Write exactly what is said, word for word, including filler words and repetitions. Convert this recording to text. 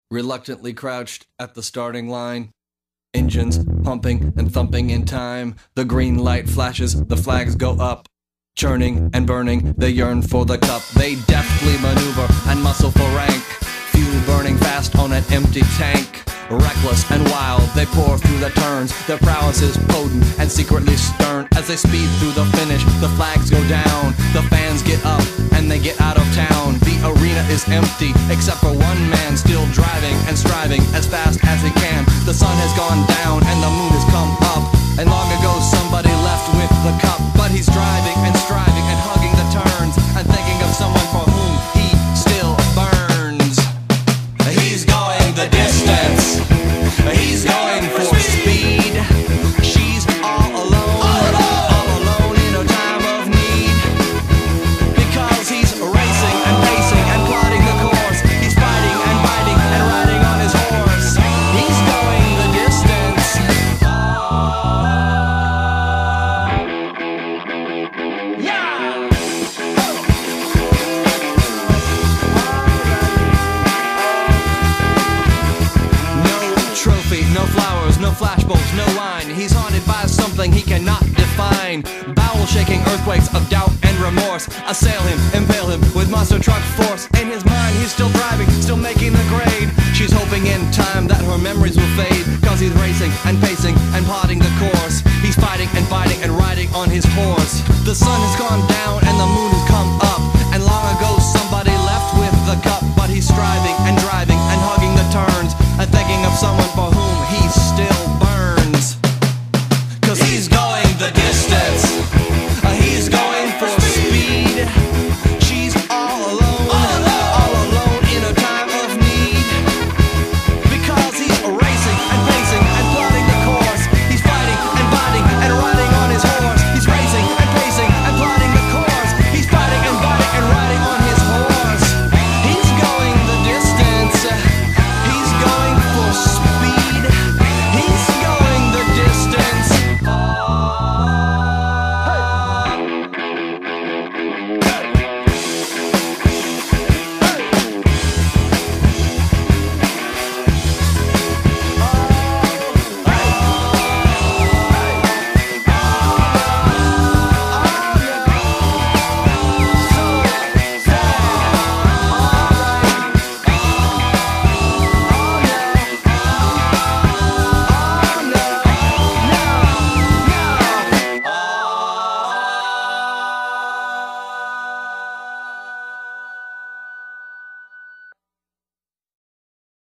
reluctantly crouched at the starting line. Engines pumping and thumping in time. The green light flashes, the flags go up. Churning and burning, they yearn for the cup. They deftly maneuver and muscle for rank. Fuel burning fast on an empty tank. Reckless and wild, they pour through the turns. Their prowess is potent and secretly stern. As they speed through the finish, the flags go down. The fans get up and they get out of town. The arena is empty, except for one man still driving and striving as fast as he can. The sun has gone down and the moon has come up. And long ago somebody left with the cup. But he's driving and striving and hugging the turns and thinking of someone for whom he still burns. He's going the distance. He's going for speed. She's all alone, all alone in her time of need. Because he's racing and pacing and plotting the course. He's fighting and biting and riding on his horse. He's going the distance. Yeah! Trophy, no flowers, no flashbulbs, no wine. He's haunted by something he cannot define. Bowel-shaking earthquakes of doubt and remorse assail him, impale him with monster truck force. In his mind, he's still driving, still making the grade. She's hoping in time that her memories will fade. Cause he's racing and pacing and plotting the course. He's fighting and fighting and riding on his horse. The sun has gone down and the moon has come up. And long ago somebody left with the cup. But he's striving and driving and hugging the turns and thinking of someone